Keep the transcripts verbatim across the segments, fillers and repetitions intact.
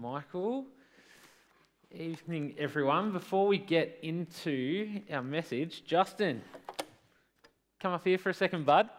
Michael. Evening, everyone. Before we get into our message, Justin, come up here for a second, bud.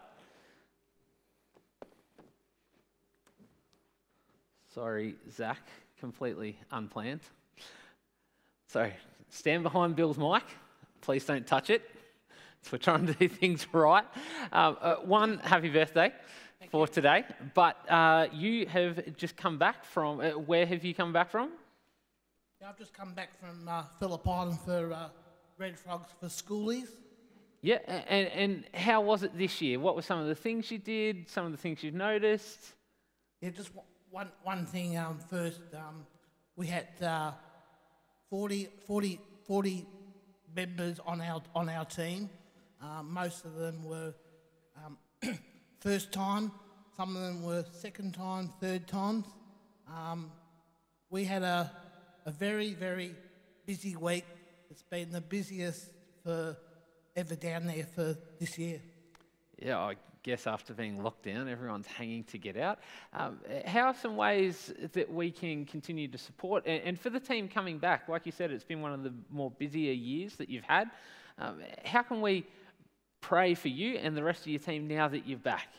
Sorry, Zach, completely unplanned. So, stand behind Bill's mic. Please don't touch it. So we're trying to do things right. Um, uh, one, happy birthday Thank for you. today. But uh, you have just come back from, uh, where have you come back from? Yeah, I've just come back from uh, Phillip Island for uh, Red Frogs for Schoolies. Yeah, and, and how was it this year? What were some of the things you did, some of the things you've noticed? Yeah, just one one thing um, first. Um, we had uh, forty, forty, forty members on our on our team. Um, most of them were um, first time. Some of them were second time, third times. Um, we had a a very very busy week. It's been the busiest for ever down there for this year. Yeah, I guess after being locked down, everyone's hanging to get out. Um, how are some ways that we can continue to support? And, and for the team coming back, like you said, it's been one of the more busier years that you've had. Um, how can we pray for you and the rest of your team now that you're back?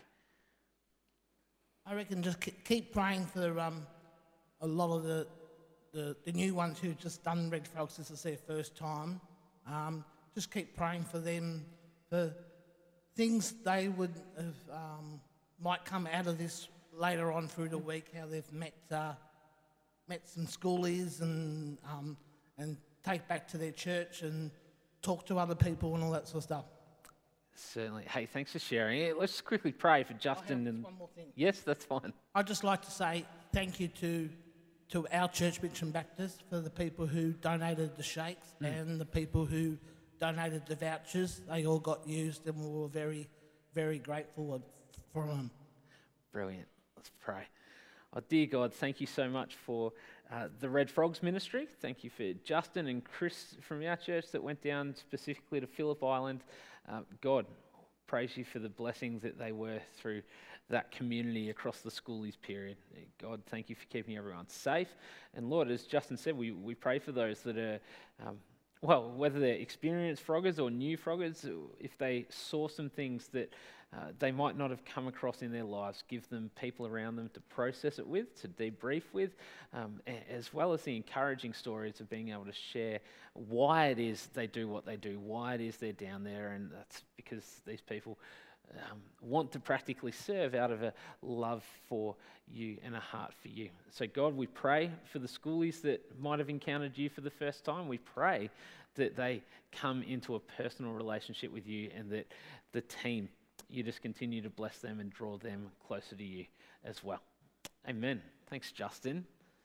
I reckon just keep praying for um, a lot of the, the the new ones who've just done Red Frogs. This is their first time. Um, just keep praying for them, for things they would have, um, might come out of this later on through the week, how they've met uh, met some schoolies and um, and take back to their church and talk to other people and all that sort of stuff. Certainly. Hey, thanks for sharing. Let's just quickly pray for Justin. I have and one more thing. Yes, that's fine. I'd just like to say thank you to to our church, Mitcham Baptist, for the people who donated the shakes mm. and the people who donated the vouchers. They all got used and we were very, very grateful for them. Brilliant. Let's pray. Oh, dear God, thank you so much for uh, the Red Frogs ministry. Thank you for Justin and Chris from our church that went down specifically to Phillip Island. Uh, God, praise you for the blessings that they were through that community across the schoolies period. God, thank you for keeping everyone safe. And Lord, as Justin said, we, we pray for those that are, um, well, whether they're experienced froggers or new froggers, if they saw some things that uh, they might not have come across in their lives, give them people around them to process it with, to debrief with, um, as well as the encouraging stories of being able to share why it is they do what they do, why it is they're down there, and that's because these people Um, want to practically serve out of a love for you and a heart for you. So God, we pray for the schoolies that might have encountered you for the first time. We pray that they come into a personal relationship with you and that the team, you just continue to bless them and draw them closer to you as well. Amen. Thanks, Justin.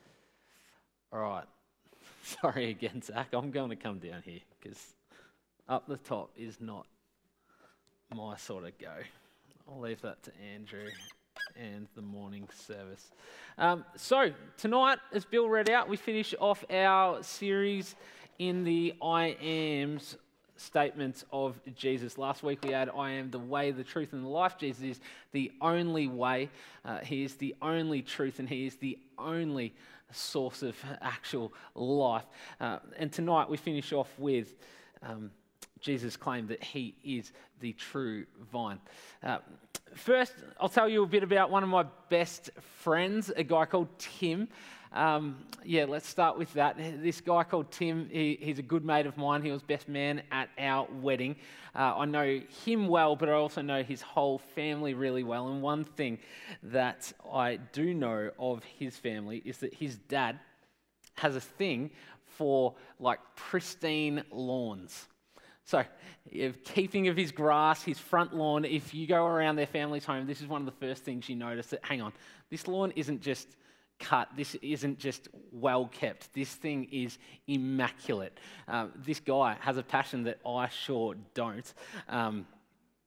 All right. Sorry again, Zach. I'm going to come down here because up the top is not my sort of go. I'll leave that to Andrew and the morning service. Um, so tonight, as Bill read out, we finish off our series in the I Am's statements of Jesus. Last week we had I am the way, the truth and the life. Jesus is the only way. Uh, he is the only truth and he is the only source of actual life. Uh, and tonight we finish off with Um, Jesus claimed that he is the true vine. Uh, first, I'll tell you a bit about one of my best friends, a guy called Tim. Um, yeah, let's start with that. This guy called Tim, he, he's a good mate of mine. He was best man at our wedding. Uh, I know him well, but I also know his whole family really well. And one thing that I do know of his family is that his dad has a thing for like pristine lawns. So, if keeping of his grass, his front lawn, if you go around their family's home, this is one of the first things you notice that, hang on, this lawn isn't just cut, this isn't just well kept, this thing is immaculate. Um, this guy has a passion that I sure don't. Um,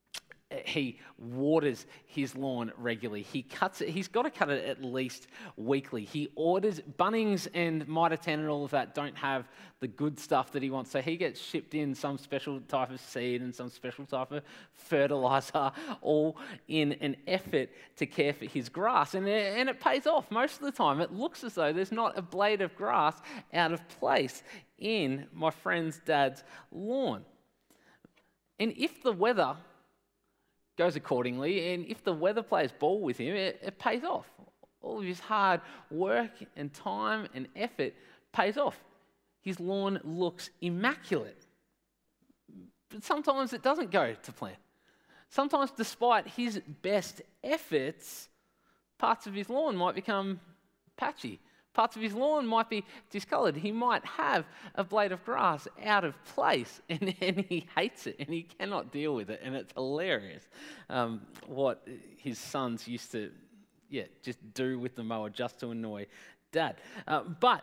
He waters his lawn regularly. He cuts it. He's got to cut it at least weekly. He orders Bunnings and Mitre ten and all of that don't have the good stuff that he wants. So he gets shipped in some special type of seed and some special type of fertilizer, all in an effort to care for his grass. And it, and it pays off most of the time. It looks as though there's not a blade of grass out of place in my friend's dad's lawn. And if the weather goes accordingly, and if the weather plays ball with him, it, it pays off. All of his hard work and time and effort pays off. His lawn looks immaculate. But sometimes it doesn't go to plan. Sometimes, despite his best efforts, parts of his lawn might become patchy. Parts of his lawn might be discoloured. He might have a blade of grass out of place, and, and he hates it, and he cannot deal with it, and it's hilarious um, what his sons used to, yeah, just do with the mower just to annoy Dad. Uh, but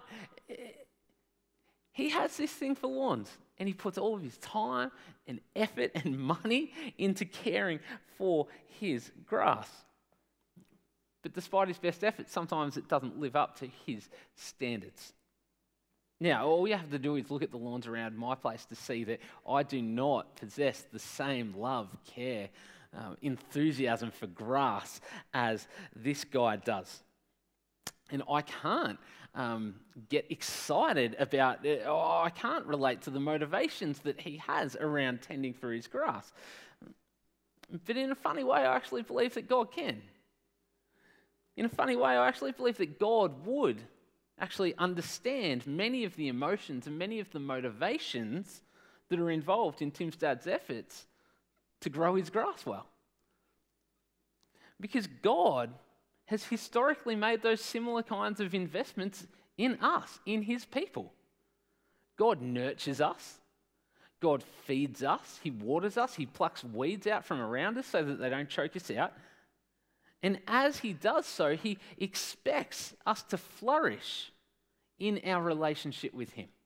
he has this thing for lawns, and he puts all of his time and effort and money into caring for his grass. But despite his best efforts, sometimes it doesn't live up to his standards. Now, all you have to do is look at the lawns around my place to see that I do not possess the same love, care, um, enthusiasm for grass as this guy does. And I can't um, get excited about it. Oh, I can't relate to the motivations that he has around tending for his grass. But in a funny way, I actually believe that God can. In a funny way, I actually believe that God would actually understand many of the emotions and many of the motivations that are involved in Tim's dad's efforts to grow his grass well. Because God has historically made those similar kinds of investments in us, in his people. God nurtures us. God feeds us. He waters us. He plucks weeds out from around us so that they don't choke us out. And as he does so, he expects us to flourish in our relationship with him.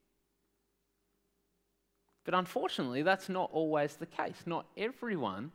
But unfortunately, that's not always the case. Not everyone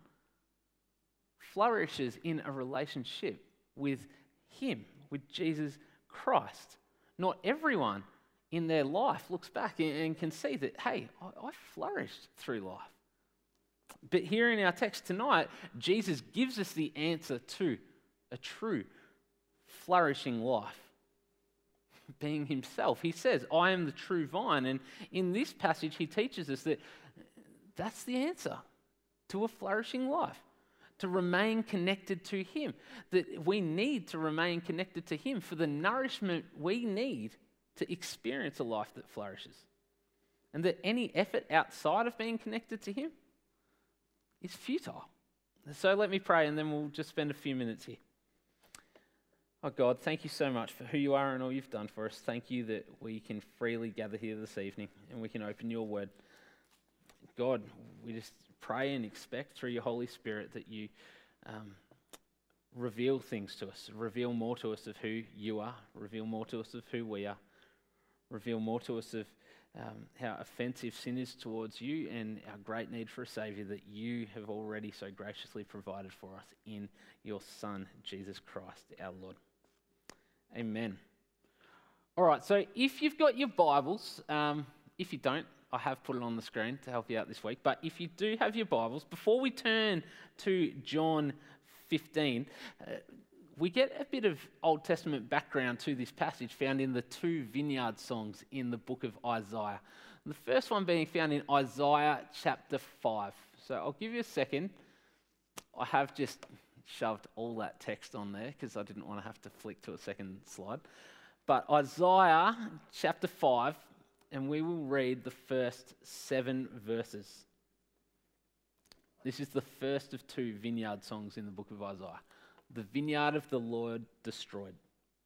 flourishes in a relationship with him, with Jesus Christ. Not everyone in their life looks back and can see that, hey, I flourished through life. But here in our text tonight, Jesus gives us the answer to a true flourishing life, being himself. He says, I am the true vine. And in this passage, he teaches us that that's the answer to a flourishing life, to remain connected to him, that we need to remain connected to him for the nourishment we need to experience a life that flourishes. And that any effort outside of being connected to him is futile. So let me pray, and then we'll just spend a few minutes here. Oh God, thank you so much for who you are and all you've done for us. Thank you that we can freely gather here this evening and we can open your word. God, we just pray and expect through your Holy Spirit that you um, reveal things to us, reveal more to us of who you are, reveal more to us of who we are, reveal more to us of um, how offensive sin is towards you and our great need for a Saviour that you have already so graciously provided for us in your Son, Jesus Christ, our Lord. Amen. All right, so if you've got your Bibles, um, if you don't, I have put it on the screen to help you out this week, but if you do have your Bibles, before we turn to John fifteen, uh, we get a bit of Old Testament background to this passage found in the two vineyard songs in the book of Isaiah. The first one being found in Isaiah chapter five. So I'll give you a second. I have just shoved all that text on there because I didn't want to have to flick to a second slide. But Isaiah chapter five, and we will read the first seven verses. This is the first of two vineyard songs in the book of Isaiah. The vineyard of the Lord destroyed.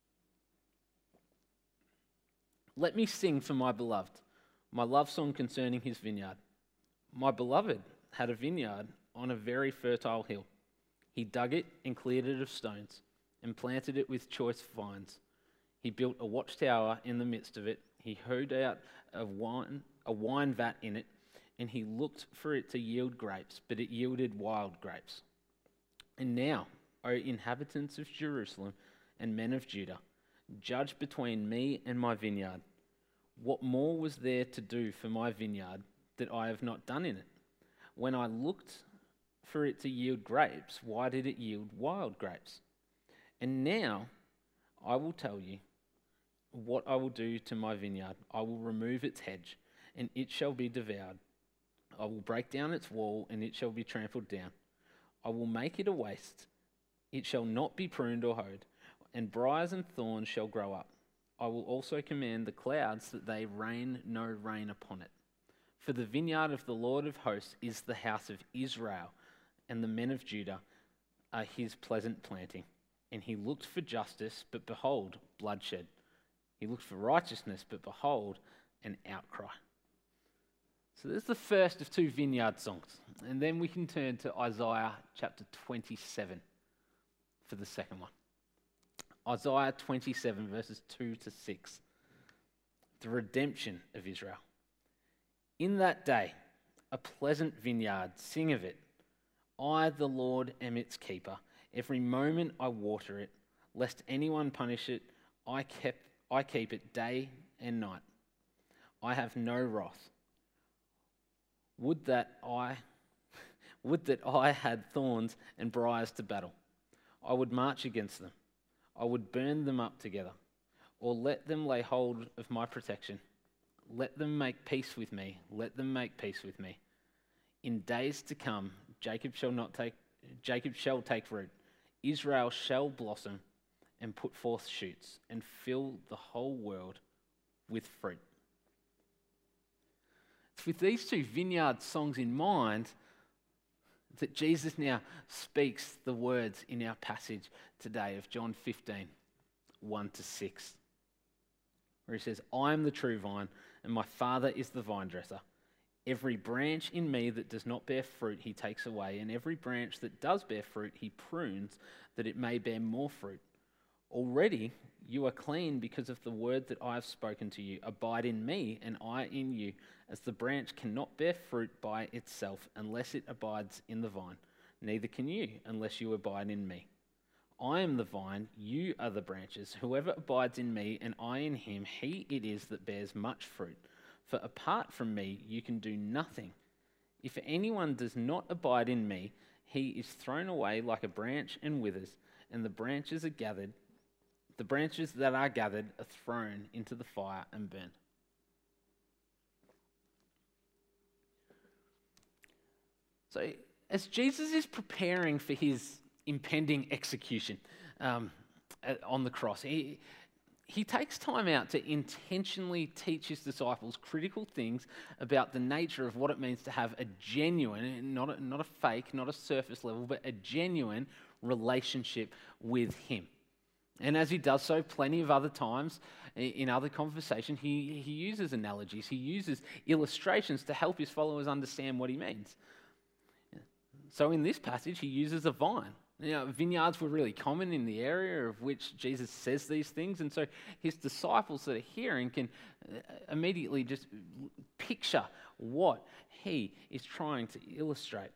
Let me sing for my beloved, my love song concerning his vineyard. My beloved had a vineyard on a very fertile hill. He dug it and cleared it of stones and planted it with choice vines. He built a watchtower in the midst of it. He hoed out a wine, a wine vat in it, and he looked for it to yield grapes, but it yielded wild grapes. And now, O inhabitants of Jerusalem and men of Judah, judge between me and my vineyard. What more was there to do for my vineyard that I have not done in it? When I looked for it to yield grapes, why did it yield wild grapes? And now I will tell you what I will do to my vineyard. I will remove its hedge, and it shall be devoured. I will break down its wall, and it shall be trampled down. I will make it a waste. It shall not be pruned or hoed, and briars and thorns shall grow up. I will also command the clouds that they rain no rain upon it. For the vineyard of the Lord of hosts is the house of Israel, and the men of Judah are his pleasant planting. And he looked for justice, but behold, bloodshed. He looked for righteousness, but behold, an outcry. So there's the first of two vineyard songs. And then we can turn to Isaiah chapter twenty-seven for the second one. Isaiah twenty-seven, verses two to six. The redemption of Israel. In that day, a pleasant vineyard, sing of it. I, the Lord, am its keeper. Every moment I water it, lest anyone punish it. I kept, I keep it day and night. I have no wrath. Would that I, would that I had thorns and briars to battle. I would march against them. I would burn them up together, or let them lay hold of my protection. Let them make peace with me. Let them make peace with me. In days to come, Jacob shall not take. Jacob shall take root. Israel shall blossom and put forth shoots and fill the whole world with fruit. It's with these two vineyard songs in mind that Jesus now speaks the words in our passage today of John fifteen, one to six, where he says, I am the true vine, and my Father is the vine dresser. Every branch in me that does not bear fruit, he takes away, and every branch that does bear fruit, he prunes, that it may bear more fruit. Already you are clean because of the word that I have spoken to you. Abide in me, and I in you, as the branch cannot bear fruit by itself unless it abides in the vine. Neither can you unless you abide in me. I am the vine, you are the branches. Whoever abides in me and I in him, he it is that bears much fruit. For apart from me, you can do nothing. If anyone does not abide in me, he is thrown away like a branch and withers, and the branches are gathered. The branches that are gathered are thrown into the fire and burned. So, as Jesus is preparing for his impending execution um, on the cross, he, he takes time out to intentionally teach his disciples critical things about the nature of what it means to have a genuine, not a, not a fake, not a surface level, but a genuine relationship with him. And as he does so plenty of other times in other conversations, he, he uses analogies, he uses illustrations to help his followers understand what he means. So in this passage, he uses a vine. You know, vineyards were really common in the area of which Jesus says these things, and so his disciples that are hearing can immediately just picture what he is trying to illustrate.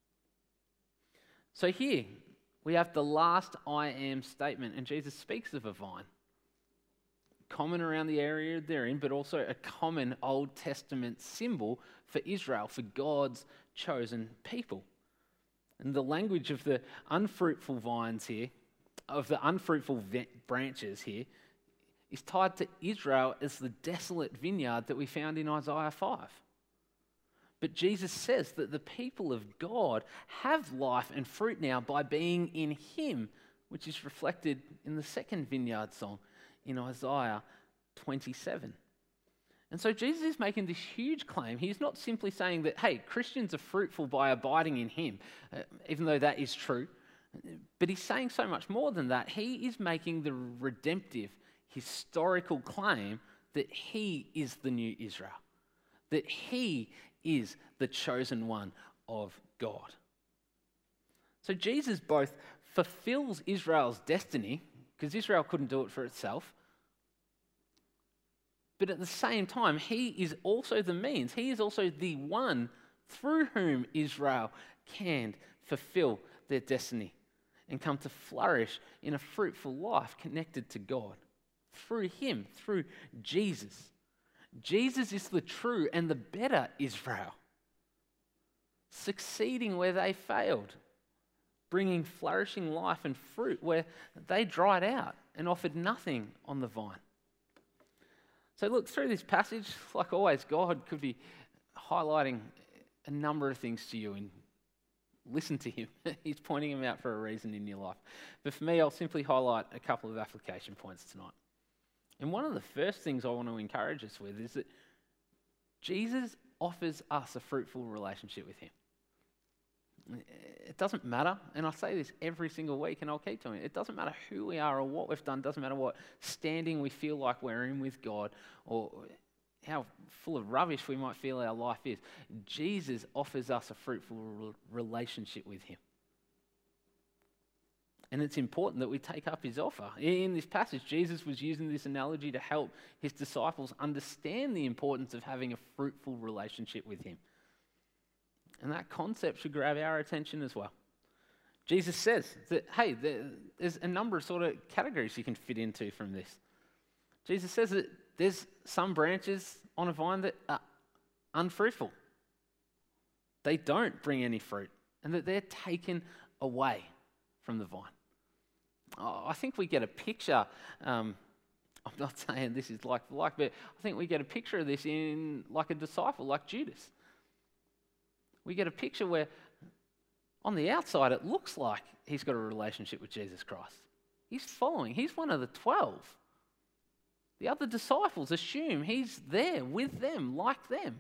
So here we have the last I am statement, and Jesus speaks of a vine. Common around the area they're in, but also a common Old Testament symbol for Israel, for God's chosen people. And the language of the unfruitful vines here, of the unfruitful branches here, is tied to Israel as the desolate vineyard that we found in Isaiah five. But Jesus says that the people of God have life and fruit now by being in him, which is reflected in the second vineyard song in Isaiah twenty-seven. And so Jesus is making this huge claim. He's not simply saying that, hey, Christians are fruitful by abiding in him, uh, even though that is true. But he's saying so much more than that. He is making the redemptive, historical claim that he is the new Israel, that he is the chosen one of God. So Jesus both fulfills Israel's destiny, because Israel couldn't do it for itself, but at the same time, he is also the means. He is also the one through whom Israel can fulfill their destiny and come to flourish in a fruitful life connected to God through him, through Jesus. Jesus is the true and the better Israel, succeeding where they failed, bringing flourishing life and fruit where they dried out and offered nothing on the vine. So look, through this passage, like always, God could be highlighting a number of things to you, and listen to him. He's pointing them out for a reason in your life. But for me, I'll simply highlight a couple of application points tonight. And one of the first things I want to encourage us with is that Jesus offers us a fruitful relationship with him. It doesn't matter, and I say this every single week and I'll keep doing it, it doesn't matter who we are or what we've done, doesn't matter what standing we feel like we're in with God or how full of rubbish we might feel our life is. Jesus offers us a fruitful re- relationship with him. And it's important that we take up his offer. In this passage, Jesus was using this analogy to help his disciples understand the importance of having a fruitful relationship with him. And that concept should grab our attention as well. Jesus says that, hey, there, there's a number of sort of categories you can fit into from this. Jesus says that there's some branches on a vine that are unfruitful. They don't bring any fruit, and that they're taken away from the vine. Oh, I think we get a picture, um, I'm not saying this is like for like, but I think we get a picture of this in like a disciple, like Judas. We get a picture where on the outside it looks like he's got a relationship with Jesus Christ. He's following, he's one of the twelve. The other disciples assume he's there with them, like them.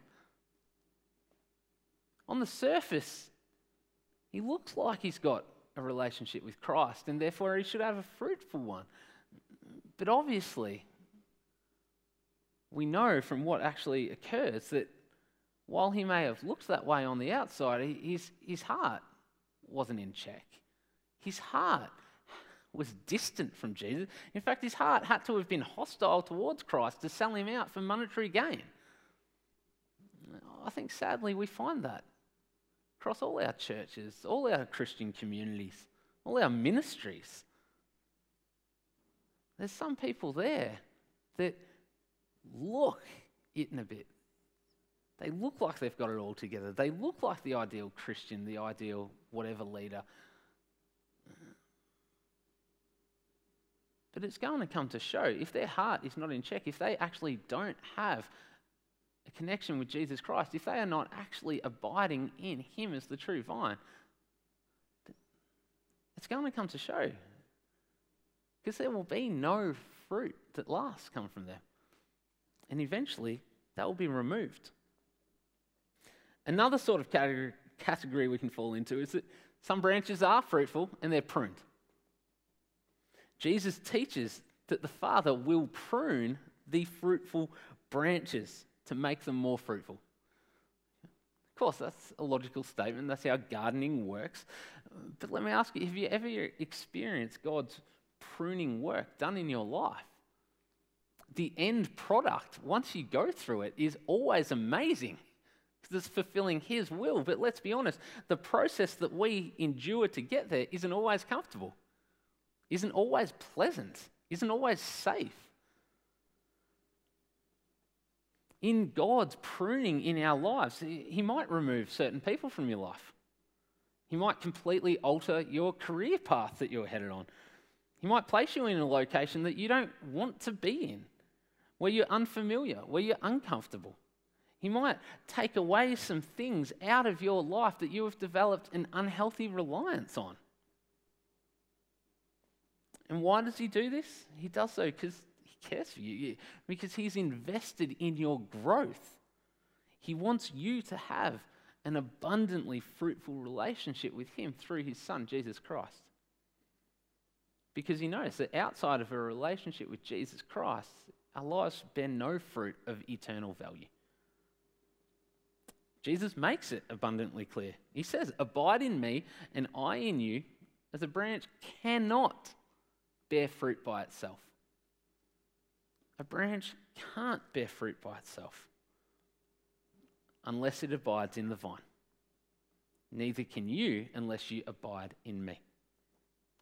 On the surface, he looks like he's got a relationship with Christ, and therefore he should have a fruitful one. But obviously, we know from what actually occurs that while he may have looked that way on the outside, his, his heart wasn't in check. His heart was distant from Jesus. In fact, his heart had to have been hostile towards Christ to sell him out for monetary gain. I think sadly we find that across all our churches, all our Christian communities, all our ministries. There's some people there that look it in a bit. They look like they've got it all together. They look like the ideal Christian, the ideal whatever leader. But it's going to come to show, if their heart is not in check, if they actually don't have a connection with Jesus Christ, if they are not actually abiding in him as the true vine, it's going to come to show. Because there will be no fruit that lasts come from them. And eventually, that will be removed. Another sort of category, category we can fall into is that some branches are fruitful and they're pruned. Jesus teaches that the Father will prune the fruitful branches to make them more fruitful. Of course, that's a logical statement. That's how gardening works. But let me ask you, have you ever experienced God's pruning work done in your life? The end product, once you go through it, is always amazing because it's fulfilling his will. But let's be honest, the process that we endure to get there isn't always comfortable, isn't always pleasant, isn't always safe. In God's pruning in our lives, he might remove certain people from your life. He might completely alter your career path that you're headed on. He might place you in a location that you don't want to be in, where you're unfamiliar, where you're uncomfortable. He might take away some things out of your life that you have developed an unhealthy reliance on. And why does he do this? He does so because he cares for you, because he's invested in your growth. He wants you to have an abundantly fruitful relationship with him through his Son, Jesus Christ. Because he knows that outside of a relationship with Jesus Christ, our lives bear no fruit of eternal value. Jesus makes it abundantly clear. He says, "Abide in me and I in you, as a branch cannot bear fruit by itself." A branch can't bear fruit by itself unless it abides in the vine. Neither can you unless you abide in me.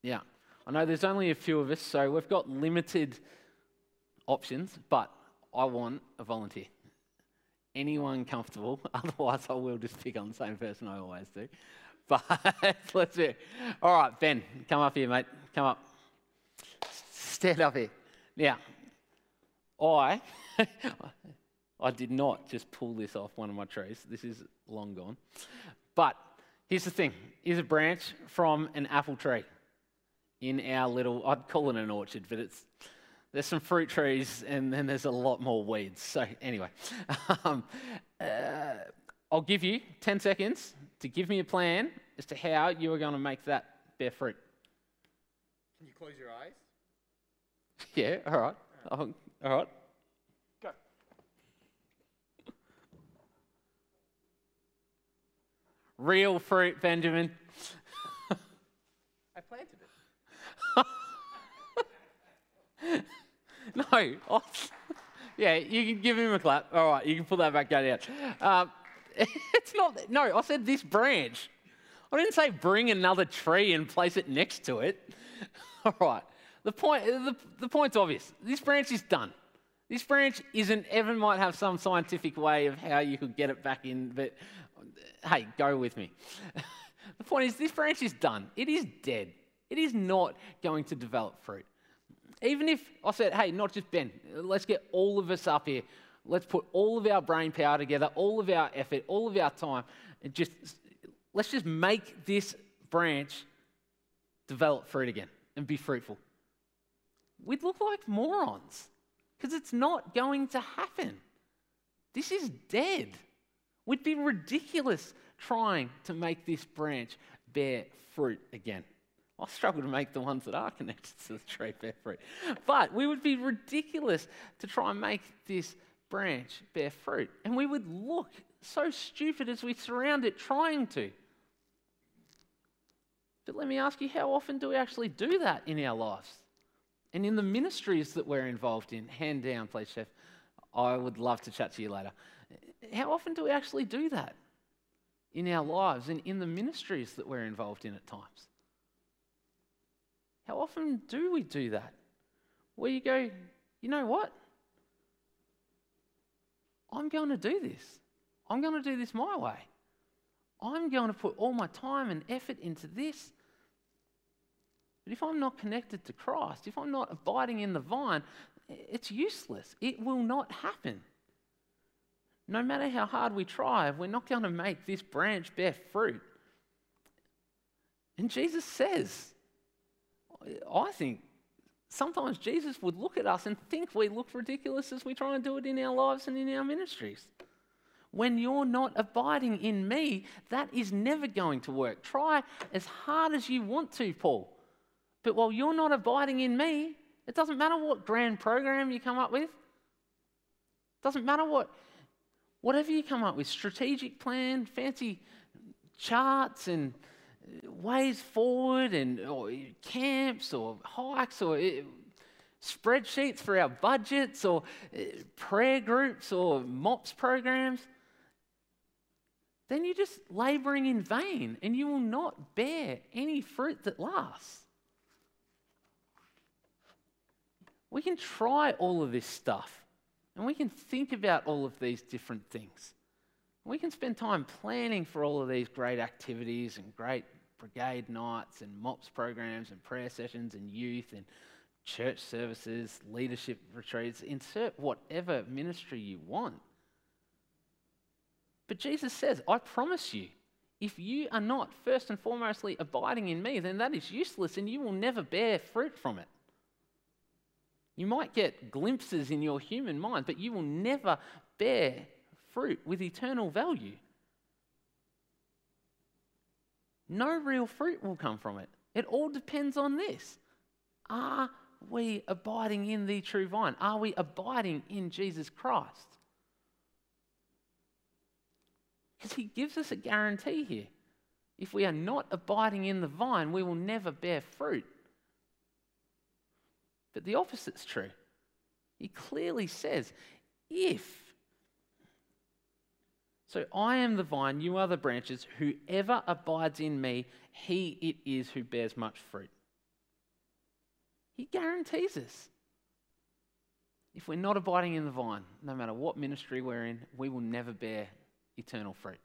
Yeah, I know there's only a few of us, so we've got limited options, but I want a volunteer. Anyone comfortable? Otherwise, I will just pick on the same person I always do. But let's do it. All right, Ben, come up here, mate. Come up. Stand up here. Now, I, I did not just pull this off one of my trees. This is long gone. But here's the thing. Here's a branch from an apple tree in our little, I'd call it an orchard, but it's there's some fruit trees and then there's a lot more weeds. So anyway, um, uh, I'll give you ten seconds to give me a plan as to how you are going to make that bear fruit. Can you close your eyes? Yeah, all right. All right. Go. Real fruit, Benjamin. I planted it. No. I, yeah, you can give him a clap. All right, you can pull that back down. Um, it's not, no, I said this branch. I didn't say bring another tree and place it next to it. All right. The point, the, the point's obvious. This branch is done. This branch isn't, Evan might have some scientific way of how you could get it back in, but hey, go with me. The point is, this branch is done. It is dead. It is not going to develop fruit. Even if I said, hey, not just Ben, let's get all of us up here. Let's put all of our brain power together, all of our effort, all of our time, and just let's just make this branch develop fruit again and be fruitful. We'd look like morons because it's not going to happen. This is dead. We'd be ridiculous trying to make this branch bear fruit again. I struggle to make the ones that are connected to the tree bear fruit. But we would be ridiculous to try and make this branch bear fruit. And we would look so stupid as we surround it trying to. But let me ask you, how often do we actually do that in our lives? And in the ministries that we're involved in? Hand down, please, Chef. I would love to chat to you later. How often do we actually do that in our lives and in the ministries that we're involved in at times? How often do we do that? Where you go, you know what? I'm going to do this. I'm going to do this my way. I'm going to put all my time and effort into this. But if I'm not connected to Christ, if I'm not abiding in the vine, it's useless. It will not happen. No matter how hard we try, we're not going to make this branch bear fruit. And Jesus says, I think sometimes Jesus would look at us and think we look ridiculous as we try and do it in our lives and in our ministries. When you're not abiding in me, that is never going to work. Try as hard as you want to, Paul. But while you're not abiding in me, it doesn't matter what grand program you come up with. It doesn't matter what, whatever you come up with, strategic plan, fancy charts and ways forward and or camps or hikes or uh, spreadsheets for our budgets or uh, prayer groups or MOPS programs, then you're just labouring in vain and you will not bear any fruit that lasts. We can try all of this stuff and we can think about all of these different things. We can spend time planning for all of these great activities and great brigade nights and MOPS programs and prayer sessions and youth and church services, leadership retreats. Insert whatever ministry you want. But Jesus says, I promise you, if you are not first and foremostly abiding in me, then that is useless and you will never bear fruit from it. You might get glimpses in your human mind, but you will never bear fruit with eternal value. No real fruit will come from it. It all depends on this. Are we abiding in the true vine? Are we abiding in Jesus Christ? Because he gives us a guarantee here. If we are not abiding in the vine, we will never bear fruit. But the opposite's true. He clearly says, if So I am the vine, you are the branches. Whoever abides in me, he it is who bears much fruit. He guarantees us. If we're not abiding in the vine, no matter what ministry we're in, we will never bear eternal fruit.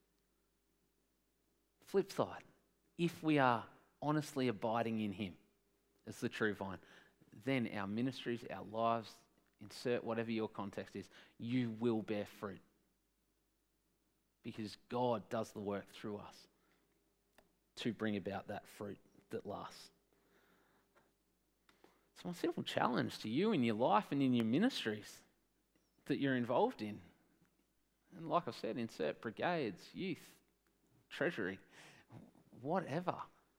Flip side, if we are honestly abiding in him as the true vine, then our ministries, our lives, insert whatever your context is, you will bear fruit. Because God does the work through us to bring about that fruit that lasts. So my simple challenge to you in your life and in your ministries that you're involved in, and like I said, insert brigades, youth, treasury, whatever.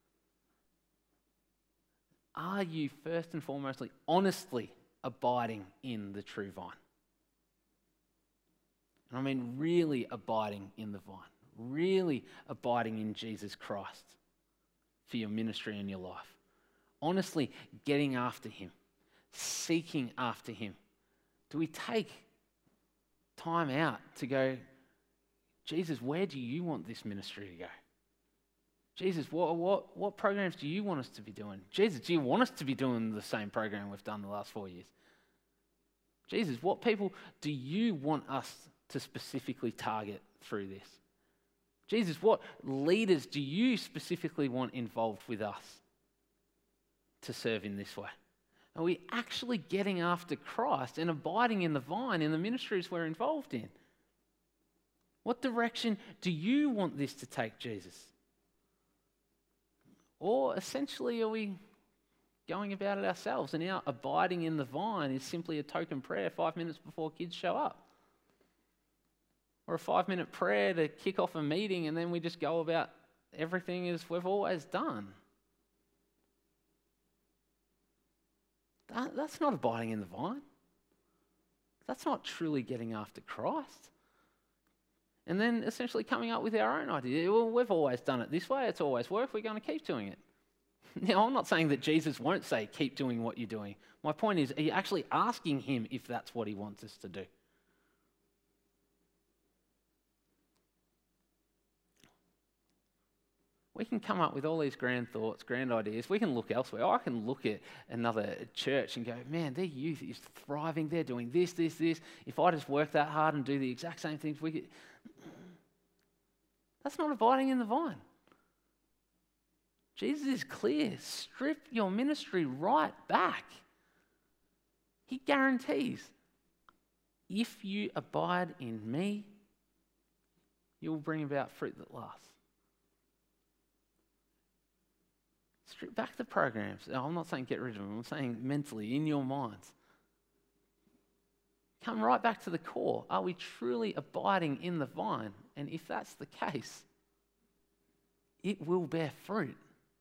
Are you first and foremostly, honestly abiding in the true vine? And I mean really abiding in the vine, really abiding in Jesus Christ for your ministry and your life. Honestly getting after him, seeking after him. Do we take time out to go, Jesus, where do you want this ministry to go? Jesus, what, what, what programs do you want us to be doing? Jesus, do you want us to be doing the same program we've done the last four years? Jesus, what people do you want us to specifically target through this? Jesus, what leaders do you specifically want involved with us to serve in this way? Are we actually getting after Christ and abiding in the vine in the ministries we're involved in? What direction do you want this to take, Jesus? Or essentially, are we going about it ourselves and our abiding in the vine is simply a token prayer five minutes before kids show up? Or a five-minute prayer to kick off a meeting and then we just go about everything as we've always done? That, that's not abiding in the vine. That's not truly getting after Christ. And then essentially coming up with our own idea. Well, we've always done it this way. It's always worked. We're going to keep doing it. Now, I'm not saying that Jesus won't say, keep doing what you're doing. My point is, are you actually asking him if that's what he wants us to do? We can come up with all these grand thoughts, grand ideas. We can look elsewhere. I can look at another church and go, man, their youth is thriving. They're doing this, this, this. If I just work that hard and do the exact same things, we could... That's not abiding in the vine. Jesus is clear. Strip your ministry right back. He guarantees, if you abide in me, you will bring about fruit that lasts. Strip back the programs. I'm not saying get rid of them. I'm saying mentally, in your minds. Come right back to the core. Are we truly abiding in the vine? And if that's the case, it will bear fruit.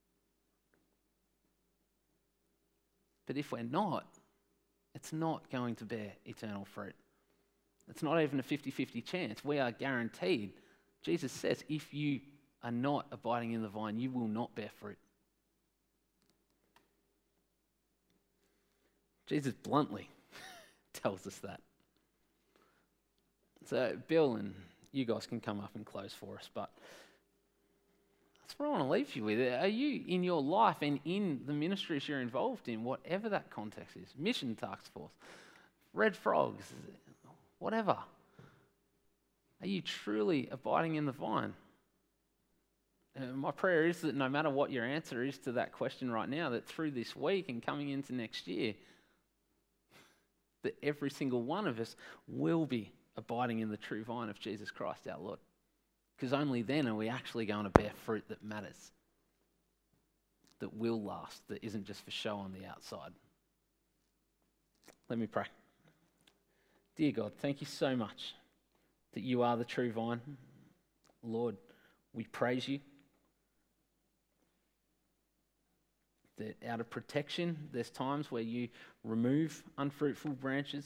But if we're not, it's not going to bear eternal fruit. It's not even a fifty-fifty chance. We are guaranteed. Jesus says, if you are not abiding in the vine, you will not bear fruit. Jesus bluntly tells us that. So Bill and you guys can come up and close for us, but that's what I want to leave you with. Are you in your life and in the ministries you're involved in, whatever that context is, mission task force, Red Frogs, whatever, are you truly abiding in the vine? And my prayer is that no matter what your answer is to that question right now, that through this week and coming into next year, that every single one of us will be abiding in the true vine of Jesus Christ our Lord. Because only then are we actually going to bear fruit that matters, that will last, that isn't just for show on the outside. Let me pray. Dear God, thank you so much that you are the true vine. Lord, we praise you. That out of protection, there's times where you remove unfruitful branches.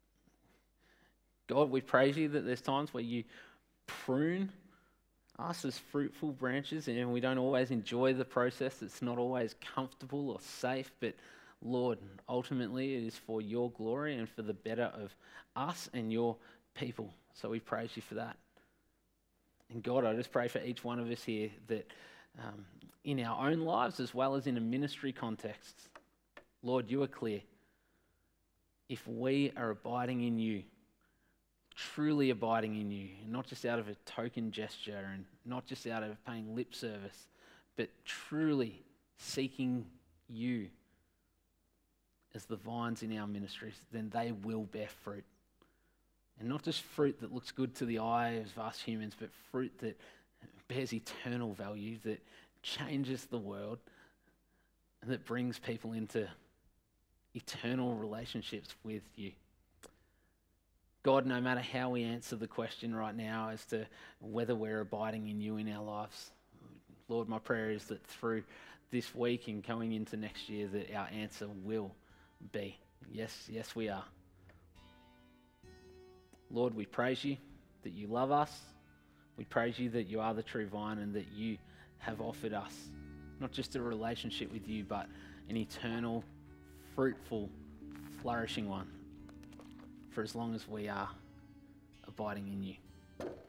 God, we praise you that there's times where you prune us as fruitful branches, and we don't always enjoy the process. It's not always comfortable or safe, but Lord, ultimately it is for your glory and for the better of us and your people. So we praise you for that. And God, I just pray for each one of us here that um, in our own lives as well as in a ministry context, Lord, you are clear. If we are abiding in you, truly abiding in you, not just out of a token gesture and not just out of paying lip service, but truly seeking you as the vines in our ministries, then they will bear fruit. And not just fruit that looks good to the eye of us humans, but fruit that bears eternal value, that changes the world, and that brings people into eternal relationships with you. God, no matter how we answer the question right now as to whether we're abiding in you in our lives, Lord, my prayer is that through this week and going into next year, that our answer will be, yes, yes we are. Lord, we praise you that you love us. We praise you that you are the true vine and that you have offered us not just a relationship with you, but an eternal, fruitful, flourishing one for as long as we are abiding in you.